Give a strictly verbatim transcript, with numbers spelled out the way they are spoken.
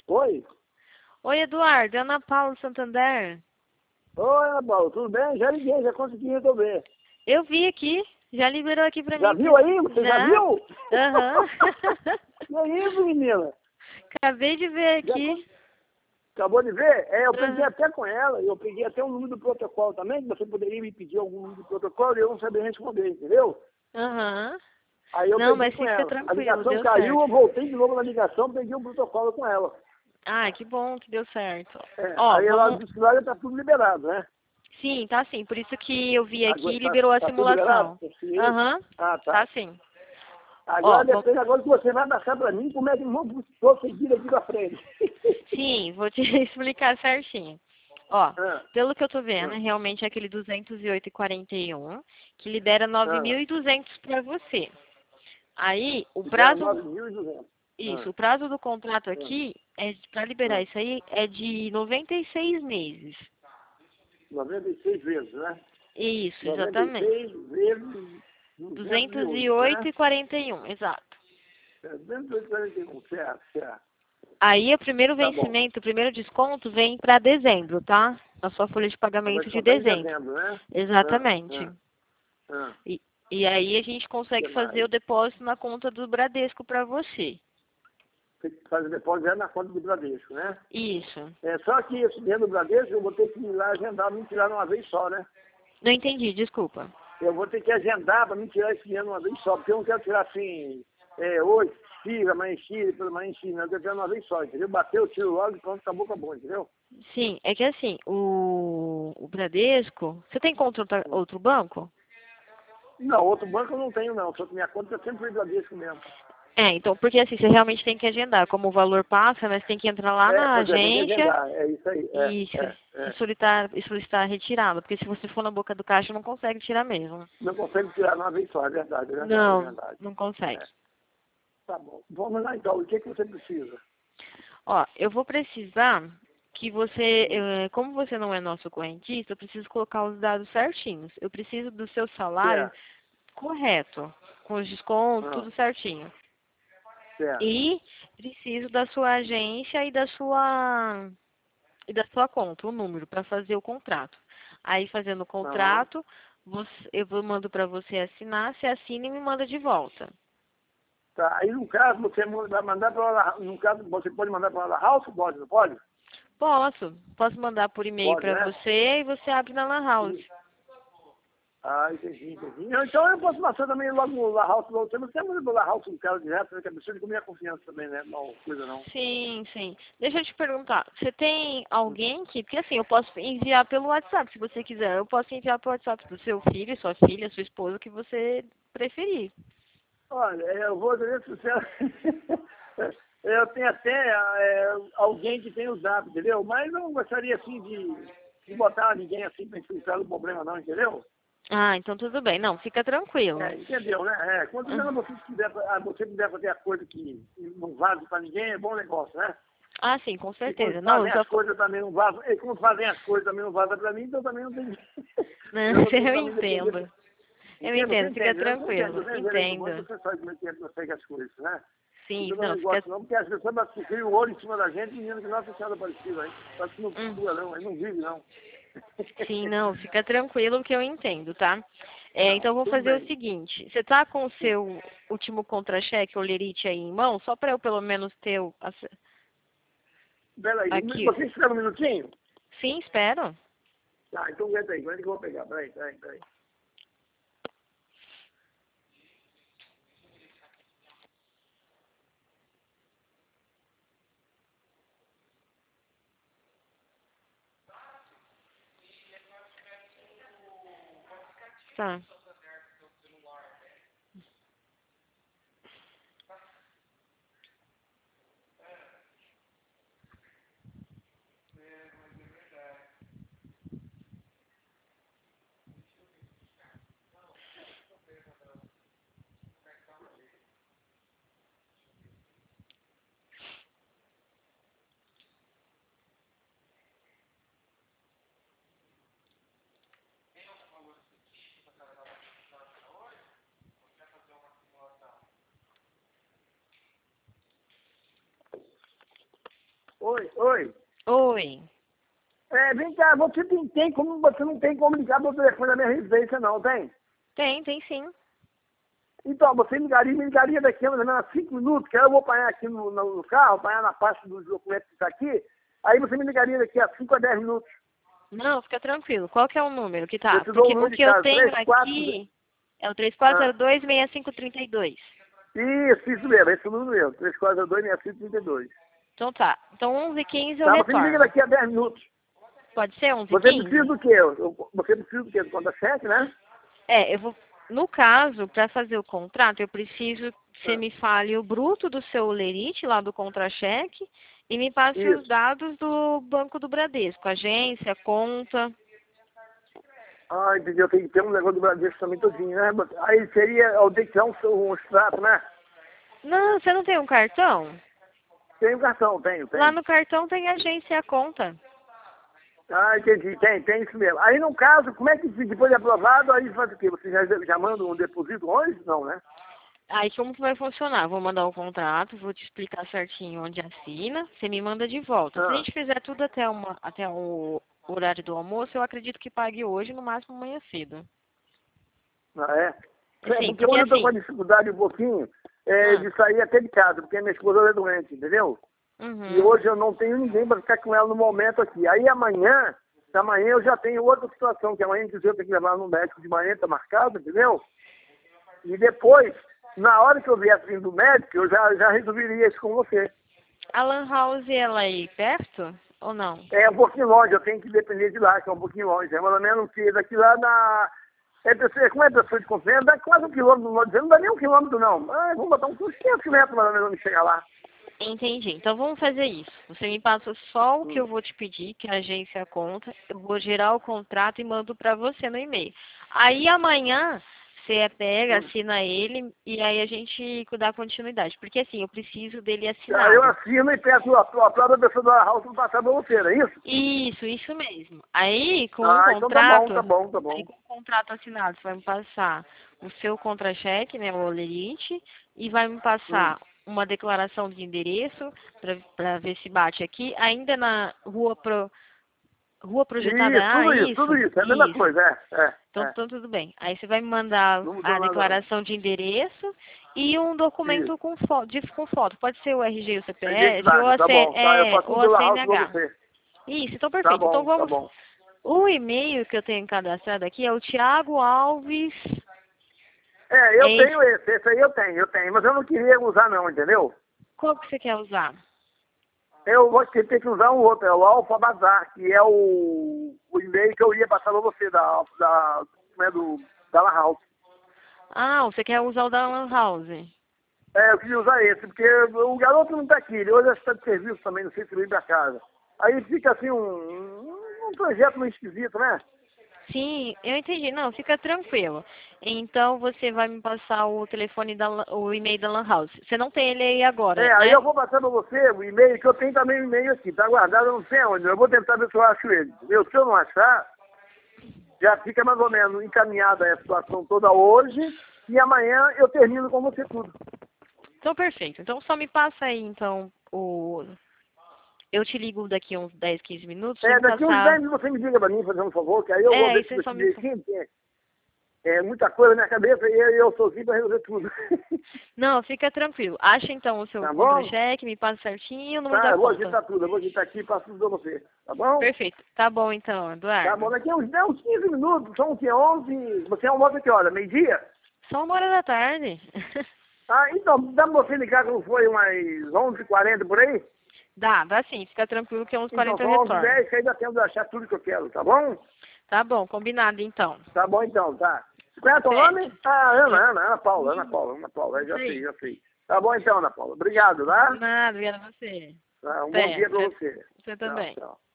Oi? Oi, Eduardo, é Ana Paula Santander. Oi, Ana Paula, tudo bem? Já liguei, já consegui resolver. Eu vi aqui, já liberou aqui pra Já mim. viu aí? Você já, Já? viu? Aham. E aí, menina? Acabei de ver Já aqui. acabou de ver? É, eu peguei Aham. até com ela, eu peguei até o número do protocolo também, que você poderia me pedir algum número do protocolo e eu não sabia responder, entendeu? Aham. Aí eu Não, peguei mas com fica ela. A tranquilo, ligação deu caiu, certo. eu voltei de novo na ligação, peguei o protocolo com ela. Ah, que bom que deu certo. É, Ó, aí ela vamos... disse que lá já tá tudo liberado, né? Sim, tá sim. Por isso que eu vi aqui Agora e tá, liberou a tá tudo liberado? simulação. Consegui? Aham, Ah, tá. tá sim. Agora Ó, vamos... depende agora que você vai passar para mim como é que vamos prosseguir aqui para frente. Sim, vou te explicar certinho. Ó, ah, pelo que eu tô vendo, ah, é realmente aquele duzentos e oito e quarenta e um, que libera nove ah. mil e duzentos para você. Aí, o Libera prazo, nove mil e duzentos. isso, Ah, o prazo do contrato ah, aqui, é para liberar ah. isso aí, é de noventa e seis meses. noventa e seis vezes, né? Isso, noventa e exatamente. seis vezes duzentos e duzentos e oito, oito né? e quarenta e um, exato. É duzentos e oito e quarenta e um, certo, certo. Aí, o primeiro Tá bom. vencimento, o primeiro desconto vem para dezembro, tá? Na sua folha de Ela vai pagamento de descontar em dezembro. dezembro, né? Ah, Exatamente. ah, ah. E, e aí a gente O que consegue fazer mais? o depósito na conta do Bradesco para você. Tem que fazer depósito já na conta do Bradesco, né? Isso. É, só que esse dinheiro do Bradesco eu vou ter que ir lá agendar, não tirar de uma vez só, né? Não entendi, desculpa. Eu vou ter que agendar para me tirar esse dinheiro uma vez só, porque eu não quero tirar assim, é, hoje, X, amanhã X, depois amanhã X, não, eu quero tirar uma vez só, entendeu? Bateu, eu tiro logo e pronto, acabou, acabou, entendeu? Sim, é que assim, o, o Bradesco, você tem conta outra- Hum. outro banco? Não, outro banco eu não tenho não, só que minha conta sempre foi Bradesco mesmo. É, então, porque assim, você realmente tem que agendar. Como o valor passa, né, você tem que entrar lá É, na pois é, tem que agência agendar, é isso aí, é, e, so- é, e é. solicitar, e solicitar a retirada. Porque se você for na boca do caixa, não consegue tirar mesmo. Não consegue tirar de uma vez só, é verdade, é verdade, é Não, verdade. não consegue. É. Tá bom, vamos lá então, o que, é que você precisa? Ó, eu vou precisar que você, Hum. eh, como você não é nosso correntista, eu preciso colocar os dados certinhos. Eu preciso do seu salário Certo, correto, com os descontos, ah, tudo certinho. certo, E preciso da sua agência e da sua e da sua conta, o número para fazer o contrato. Aí fazendo o aham. contrato, você, eu vou- mando para você assinar, você assina e me manda de volta. Tá, aí no caso você vai mandar para ela, no caso você pode mandar para ela house, pode, não pode? Posso, posso mandar por e-mail Pode, para né? você e você abre na Lan House. E- Ah, entendi, entendi. Não, então eu posso passar também logo no La House, você não tem muito do La House do cara direto, né? Que é absurdo com minha confiança também, né? Não, coisa não. Sim, sim. Deixa eu te perguntar, você tem alguém que, porque assim, eu posso enviar pelo WhatsApp, se você quiser. Eu posso enviar pelo WhatsApp do seu filho, sua filha, sua esposa, o que você preferir. Olha, eu vou dizer sincero, eu tenho até é, alguém que tem o zap, entendeu? Mas não gostaria assim de, de botar ninguém assim para infiltrar o problema não, entendeu? Ah, então tudo bem. Não, fica tranquilo. É, entendeu, né? É, quanto menos você puder, ah, você puder fazer a coisa que não vaze para ninguém, é bom negócio, né? Ah, sim, com E quando certeza. Não, eu fazem só... as coisas também não vazam, e quando fazem as coisas também não vazam para mim, então também não tem. Não, Eu não tenho eu para me defender. entendo. Eu Entende? Você entendo, fica entende, né? Você entende, tranquilo. você gerente do banco, Entendo. você sabe como é que é que consegue as coisas, né? Sim, Então eu não, não fica... gosto não, porque as pessoas batem o olho em cima da gente, menino que Nossa Senhora Aparecida, hein? Acho que não Hum. pula não, aí não vive não. Sim, não, fica tranquilo que eu entendo, tá? É, Não, então eu vou tudo fazer o bem. seguinte, você tá com o seu último contra-cheque, ou lerite aí em mão, só para eu pelo menos ter o, ace- Peraí, aqui. você espera um minutinho? Sim, espero. Tá, então aguenta aí, aguenta que eu vou pegar, peraí, peraí, peraí. Tá. Oi, oi. Oi. É, vem cá, você tem, tem como, você não tem como ligar pro telefone da minha residência, não, tem? Tem, tem sim. Então, você ligaria, me ligaria daqui a mais ou menos cinco minutos, que aí eu vou apanhar aqui no, no, no carro, apanhar na parte dos documentos que está aqui, aí você me ligaria daqui a cinco a dez minutos. Não, fica tranquilo. Qual que é o número que tá? Eu te dou Porque o número o de que eu casa, tenho três, quatro... aqui é o três quatro zero dois, seis cinco três dois. Isso, isso mesmo, esse é o número mesmo, três quatro zero dois, seis cinco três dois. Então tá. Então onze e quinze eu Tá, você me liga retorno. daqui a dez minutos. Pode ser onze e Você precisa quinze? do quê? Eu- Você precisa do quê? Do conta-cheque, né? É, eu vou... No caso, para fazer o contrato, eu preciso que você me fale o bruto do seu lerite, lá do contra-cheque, e me passe os Isso. dados do Banco do Bradesco, agência, conta. Ah, entendi. Eu tenho que ter um negócio do Brasil também todinho, né? Aí seria, eu tenho que tirar um, um extrato, né? Não, você não tem um cartão? Tenho cartão, tenho, tenho. Lá no cartão tem agência e a conta. Ah, entendi. Tem, tem isso mesmo. Aí, no caso, como é que depois de aprovado, aí faz o quê? Você já, já manda um depósito onde? Não, né? Aí como que vai funcionar? Vou mandar o contrato, vou te explicar certinho onde assina, você me manda de volta. Se a Ah, gente fizer tudo até, uma, até o horário do almoço, eu acredito que pague hoje, no máximo amanhã cedo. ah é? É, Sim, porque porque hoje eu tô com a assim... dificuldade um pouquinho é, Ah, de sair até de casa, porque minha esposa é doente, entendeu? E uhum. hoje eu não tenho ninguém para ficar com ela no momento aqui. Aí amanhã, amanhã eu já tenho outra situação, que amanhã inclusive eu tenho que levar ela no médico de manhã, tá marcado, entendeu? E depois, na hora que eu viesse vindo do médico, eu já, já resolveria isso com você. A Lan House, ela é aí perto ou não? É um pouquinho longe, eu tenho que depender de lá, que é um pouquinho longe. É mais ou menos que daqui lá na... É, pessoa- como é pessoa de confiança? Dá quase um quilômetro, não não dá nem um quilômetro não. Ah, vamos botar uns quinhentos metros mais ou menos onde chegar lá. Entendi. Então vamos fazer isso. Você me passa só o que Hum. eu vou te pedir, que a agência conta. Eu vou gerar o contrato e mando para você no e-mail. Aí amanhã você pega, Hum. assina ele e aí a gente dá continuidade. Porque assim, eu preciso dele Aí eu assinado. assino e peço a, a própria pessoa da house para passar para você, não é isso? Isso, isso mesmo. Aí com o Ah, então tá bom, contrato, tá bom, tá aí bom. com o contrato assinado, você vai me passar o seu contra-cheque, né, o olerite, e vai me Hum. passar uma declaração de endereço para ver se bate aqui, ainda na rua pro, rua projetada Isso, A, tudo isso, isso, tudo isso. É a mesma isso. coisa, é, é, Então, é. então tudo bem. Aí você vai me mandar Não mudou a nada não. declaração de endereço e um Isso. documento com foto, de, com foto. Pode ser o R G e o C P F ou Identidade, a, tá C, bom. Tá, eu é, faço ou tudo a pela house pra C N H. você. Isso, então Tá perfeito. Então bom, tá vamos. bom. O e-mail que eu tenho cadastrado aqui é o Thiago Alves. É, eu É esse. tenho esse, esse aí eu tenho, eu tenho, mas eu não queria usar não, entendeu? Qual que você quer usar? Eu vou ter que usar um outro, é o Alfa Bazar, que é o, o e-mail que eu ia passar pra você, da, da, né, do, da La House. Ah, você quer usar o da Lan House. É, eu queria usar esse, porque o garoto não tá aqui, ele hoje está de serviço também, não sei se ele veio pra casa. Aí fica assim um, um, um projeto meio esquisito, né? Sim, eu entendi. Não, fica tranquilo. Então você vai me passar o telefone da Lan- o e-mail da Lan House. Você não tem ele aí agora, É, aí né? eu vou passar pra você o e-mail, que eu tenho também o e-mail aqui, tá guardado, eu não sei onde, eu vou tentar ver se eu acho ele, entendeu? Se eu não achar, já fica mais ou menos encaminhada a situação toda hoje, e amanhã eu termino com você tudo. Então perfeito. Então só me passa aí então o eu te ligo daqui uns dez, quinze minutos pra É, me daqui uns dez passar. minutos você me liga pra mim, fazendo um favor, que aí eu É, vou ver aí se você só esse me e-mail aqui tem é, muita coisa na minha cabeça e eu, eu sou aqui pra resolver tudo. Não, fica tranquilo. Acha então o seu Tá bom? contra-cheque, me passa certinho e o número Tá, da eu vou conta. agitar tudo, eu vou agitar aqui e passo tudo pra você. Tá bom? Perfeito. Tá bom então, Tá bom, Eduardo. daqui uns dez, uns quinze minutos, são o que, onze, você almoça que hora? Meio-dia? Só uma hora da tarde. Ah, então, dá pra você ligar quando foi umas onze e quarenta por aí? Dá, dá sim. Fica tranquilo que é uns Então, quarenta eu são onze e retorno. dez, que aí dá tempo de achar tudo que eu quero, tá bom? Tá bom, combinado então. Tá bom então, tá. Qual é o teu Certo. nome? Ah, Ana, Ana, Ana Paula, Ana Paula, Ana Paula, já sei, já sei. Tá bom então, Ana Paula. Obrigado, tá? Nada, obrigada a você. Tá, um bom dia Certo. pra você. Você Tchau, também. tchau.